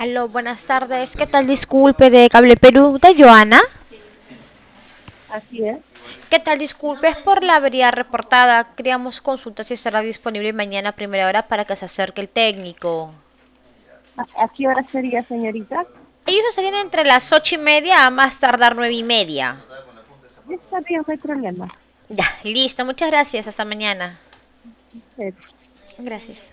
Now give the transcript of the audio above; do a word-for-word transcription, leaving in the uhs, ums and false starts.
Aló, buenas tardes. ¿Qué tal? Disculpe, de Cable Perú, de Joana. Así es. ¿Qué tal? Disculpe, es por la avería reportada. Queríamos consultar si estará disponible mañana a primera hora para que se acerque el técnico. ¿A, a qué hora sería, señorita? Ellos estarían entre las ocho y media a más tardar nueve y media. Está bien, no hay problema. Ya, listo. Muchas gracias. Hasta mañana. Eh, Gracias.